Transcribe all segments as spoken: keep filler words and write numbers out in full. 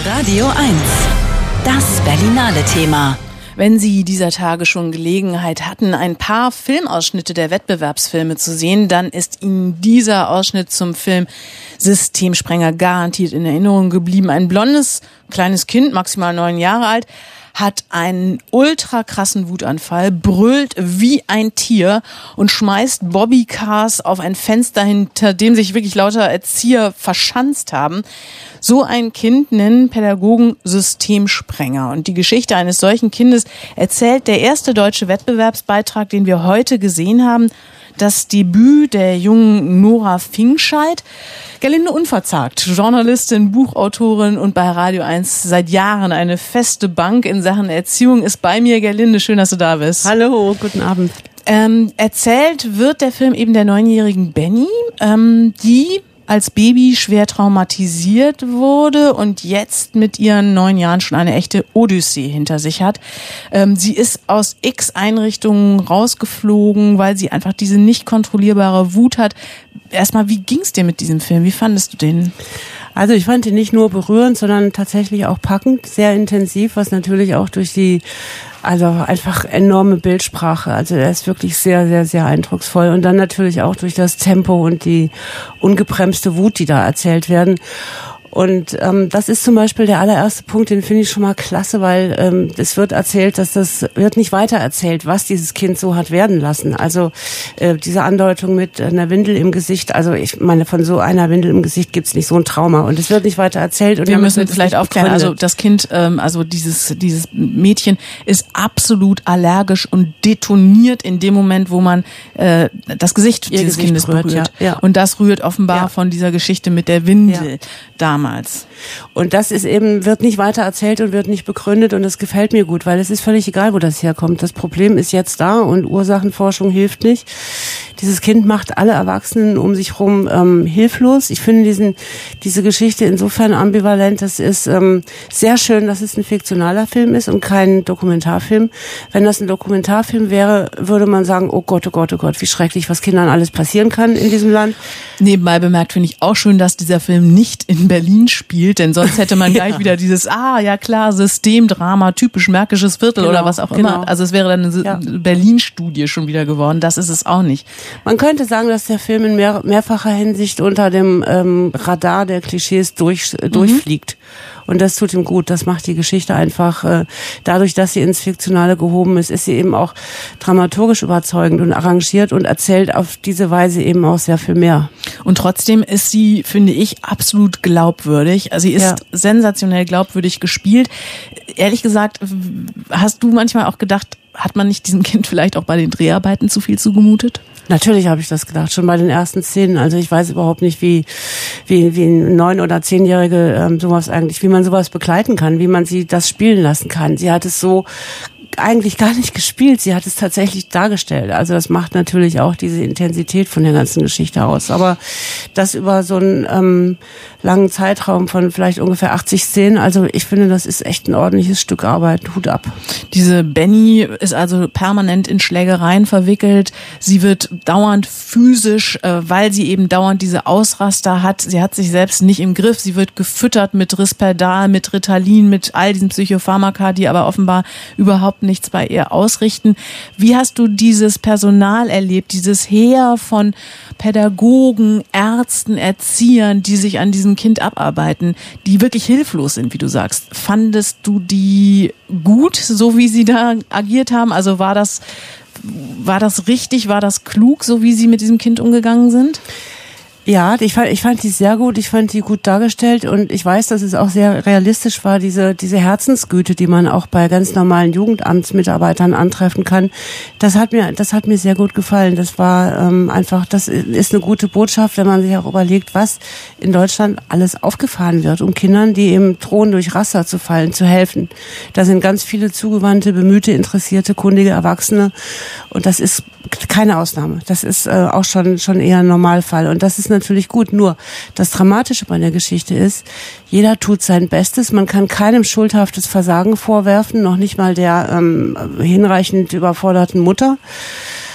Radio eins. Das Berlinale Thema. Wenn Sie dieser Tage schon Gelegenheit hatten, ein paar Filmausschnitte der Wettbewerbsfilme zu sehen, dann ist Ihnen dieser Ausschnitt zum Film Systemsprenger garantiert in Erinnerung geblieben. Ein blondes, kleines Kind, maximal neun Jahre alt, hat einen ultra krassen Wutanfall, brüllt wie ein Tier und schmeißt Bobbycars auf ein Fenster, hinter dem sich wirklich lauter Erzieher verschanzt haben. So ein Kind nennen Pädagogen Systemsprenger. Und die Geschichte eines solchen Kindes erzählt der erste deutsche Wettbewerbsbeitrag, den wir heute gesehen haben. Das Debüt der jungen Nora Fingscheid. Gerlinde Unverzagt, Journalistin, Buchautorin und bei Radio eins seit Jahren eine feste Bank in Sachen Erziehung, ist bei mir. Gerlinde, schön, dass du da bist. Hallo, guten Abend. Ähm, erzählt wird der Film eben der neunjährigen Benny, ähm, die als Baby schwer traumatisiert wurde und jetzt mit ihren neun Jahren schon eine echte Odyssee hinter sich hat. Ähm, sie ist aus x Einrichtungen rausgeflogen, weil sie einfach diese nicht kontrollierbare Wut hat. Erstmal, wie ging's dir mit diesem Film? Wie fandest du den? Also ich fand ihn nicht nur berührend, sondern tatsächlich auch packend, sehr intensiv, was natürlich auch durch die, also einfach enorme Bildsprache, also er ist wirklich sehr, sehr, sehr eindrucksvoll und dann natürlich auch durch das Tempo und die ungebremste Wut, die da erzählt werden. Und ähm, das ist zum Beispiel der allererste Punkt, den finde ich schon mal klasse, weil ähm, es wird erzählt, dass das wird nicht weiter erzählt, was dieses Kind so hat werden lassen. Also äh, diese Andeutung mit einer Windel im Gesicht, also ich meine, von so einer Windel im Gesicht gibt's nicht so ein Trauma und es wird nicht weiter erzählt. Und wir müssen jetzt vielleicht aufklären, also das Kind, ähm, also dieses dieses Mädchen ist absolut allergisch und detoniert in dem Moment, wo man äh, das Gesicht Ihr dieses Gesicht Kindes berührt, berührt. Ja, ja. Und das rührt offenbar ja. von dieser Geschichte mit der Windel Ja. damals. Und das ist eben, wird nicht weiter erzählt und wird nicht begründet und das gefällt mir gut, weil es ist völlig egal, wo das herkommt. Das Problem ist jetzt da und Ursachenforschung hilft nicht. Dieses Kind macht alle Erwachsenen um sich rum ähm, hilflos. Ich finde diesen diese Geschichte insofern ambivalent. Das ist ähm, sehr schön, dass es ein fiktionaler Film ist und kein Dokumentarfilm. Wenn das ein Dokumentarfilm wäre, würde man sagen, oh Gott, oh Gott, oh Gott, wie schrecklich, was Kindern alles passieren kann in diesem Land. Nebenbei bemerkt finde ich auch schön, dass dieser Film nicht in Berlin spielt, denn sonst hätte man gleich ja. wieder dieses, ah, ja klar, Systemdrama, typisch märkisches Viertel genau, oder was auch genau. immer. Also es wäre dann eine ja. Berlin-Studie schon wieder geworden. Das ist es auch nicht. Man könnte sagen, dass der Film in mehr, mehrfacher Hinsicht unter dem ähm, Radar der Klischees durch, äh, durchfliegt. Und das tut ihm gut. Das macht die Geschichte einfach, äh, dadurch, dass sie ins Fiktionale gehoben ist, ist sie eben auch dramaturgisch überzeugend und arrangiert und erzählt auf diese Weise eben auch sehr viel mehr. Und trotzdem ist sie, finde ich, absolut glaubwürdig. Also sie ist ja. sensationell glaubwürdig gespielt. Ehrlich gesagt, hast du manchmal auch gedacht, hat man nicht diesem Kind vielleicht auch bei den Dreharbeiten zu viel zugemutet? Natürlich habe ich das gedacht, schon bei den ersten Szenen. Also ich weiß überhaupt nicht, wie wie wie ein neun- oder zehnjährige ähm, sowas eigentlich, wie man sowas begleiten kann, wie man sie das spielen lassen kann. Sie hat es so eigentlich gar nicht gespielt, sie hat es tatsächlich dargestellt. Also das macht natürlich auch diese Intensität von der ganzen Geschichte aus. Aber das über so einen ähm, langen Zeitraum von vielleicht ungefähr achtzig Szenen, also ich finde, das ist echt ein ordentliches Stück Arbeit. Hut ab. Diese Benny ist also permanent in Schlägereien verwickelt. Sie wird dauernd physisch, äh, weil sie eben dauernd diese Ausraster hat. Sie hat sich selbst nicht im Griff. Sie wird gefüttert mit Risperdal, mit Ritalin, mit all diesen Psychopharmaka, die aber offenbar überhaupt nichts bei ihr ausrichten. Wie hast du dieses Personal erlebt, dieses Heer von Pädagogen, Ärzten, Erziehern, die sich an diesem Kind abarbeiten, die wirklich hilflos sind, wie du sagst? Fandest du die gut, so wie sie da agiert haben? Also war das, war das richtig, war das klug, so wie sie mit diesem Kind umgegangen sind? Ja, ich fand, ich fand die sehr gut, ich fand die gut dargestellt und ich weiß, dass es auch sehr realistisch war, diese, diese Herzensgüte, die man auch bei ganz normalen Jugendamtsmitarbeitern antreffen kann. Das hat mir, das hat mir sehr gut gefallen. Das war ähm, einfach, das ist eine gute Botschaft, wenn man sich auch überlegt, was in Deutschland alles aufgefahren wird, um Kindern, die eben drohen, durch Raster zu fallen, zu helfen. Da sind ganz viele zugewandte, bemühte, interessierte, kundige Erwachsene und das ist keine Ausnahme. Das ist äh, auch schon schon eher ein Normalfall und das ist natürlich gut. Nur das Dramatische bei der Geschichte ist, jeder tut sein Bestes. Man kann keinem schuldhaftes Versagen vorwerfen, noch nicht mal der ähm, hinreichend überforderten Mutter.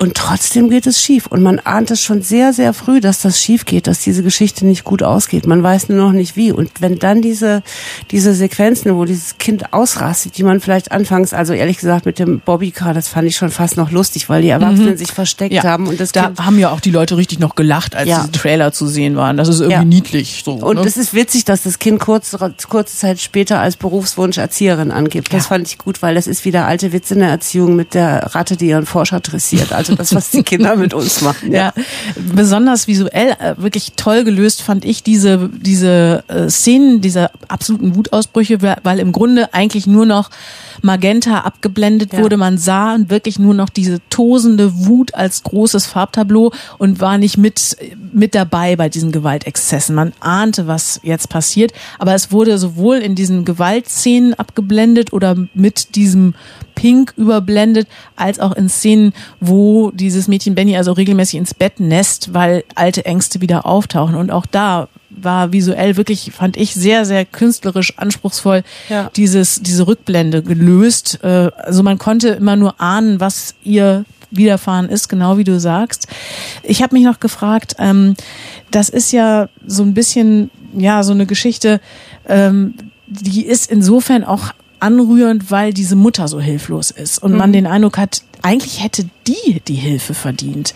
Und trotzdem geht es schief. Und man ahnt es schon sehr, sehr früh, dass das schief geht, dass diese Geschichte nicht gut ausgeht. Man weiß nur noch nicht wie. Und wenn dann diese, diese Sequenzen, wo dieses Kind ausrastet, die man vielleicht anfangs, also ehrlich gesagt mit dem Bobbycar, das fand ich schon fast noch lustig, weil die Erwachsenen mhm. sich versteckt ja. haben. Und das da kind, haben ja auch die Leute richtig noch gelacht, als ja. diese Trailer zu sehen waren. Das ist irgendwie ja. niedlich. So, und ne? es ist witzig, dass das Kind kurz, kurze Zeit später als Berufswunsch Erzieherin angibt. Das ja. fand ich gut, weil das ist wieder alte Witze in der Erziehung mit der Ratte, die ihren Forscher dressiert. Also das, was die Kinder mit uns machen. Ja, ja. Besonders visuell äh, wirklich toll gelöst fand ich diese diese äh, Szenen, diese absoluten Wutausbrüche, weil im Grunde eigentlich nur noch Magenta abgeblendet ja. wurde. Man sah wirklich nur noch diese tosende Wut als großes Farbtableau und war nicht mit mit dabei bei diesen Gewaltexzessen. Man ahnte, was jetzt passiert, aber es wurde sowohl in diesen Gewaltszenen abgeblendet oder mit diesem Pink überblendet, als auch in Szenen, wo dieses Mädchen Benny also regelmäßig ins Bett nässt, weil alte Ängste wieder auftauchen. Und auch da war visuell wirklich, fand ich, sehr, sehr künstlerisch anspruchsvoll, ja. dieses diese Rückblende gelöst. Also man konnte immer nur ahnen, was ihr widerfahren ist, genau wie du sagst. Ich habe mich noch gefragt, ähm, das ist ja so ein bisschen, ja, so eine Geschichte, ähm, die ist insofern auch anrührend, weil diese Mutter so hilflos ist und mhm. man den Eindruck hat, eigentlich hätte die die Hilfe verdient.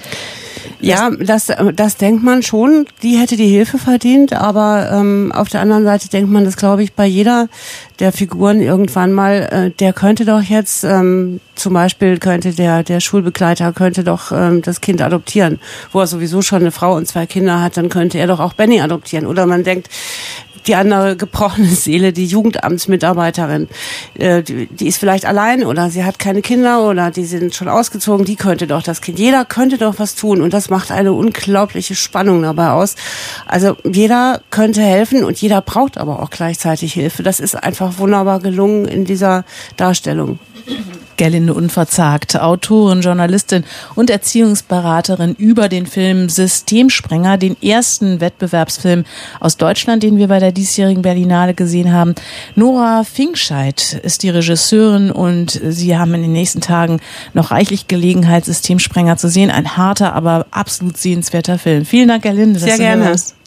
Ja, das, das denkt man schon, die hätte die Hilfe verdient, aber ähm, auf der anderen Seite denkt man das, glaube ich, bei jeder der Figuren irgendwann mal, äh, der könnte doch jetzt, ähm, zum Beispiel könnte der der Schulbegleiter könnte doch ähm, das Kind adoptieren, wo er sowieso schon eine Frau und zwei Kinder hat, dann könnte er doch auch Benny adoptieren. Oder man denkt, die andere gebrochene Seele, die Jugendamtsmitarbeiterin, äh, die, die ist vielleicht allein oder sie hat keine Kinder oder die sind schon ausgezogen, die könnte doch das Kind. Jeder könnte doch was tun und das macht eine unglaubliche Spannung dabei aus. Also jeder könnte helfen und jeder braucht aber auch gleichzeitig Hilfe. Das ist einfach wunderbar gelungen in dieser Darstellung. Gerlinde Unverzagt, Autorin, Journalistin und Erziehungsberaterin über den Film Systemsprenger, den ersten Wettbewerbsfilm aus Deutschland, den wir bei der diesjährigen Berlinale gesehen haben. Nora Finkscheid ist die Regisseurin und Sie haben in den nächsten Tagen noch reichlich Gelegenheit, Systemsprenger zu sehen. Ein harter, aber absolut sehenswerter Film. Vielen Dank, Gerlinde. Sehr gerne.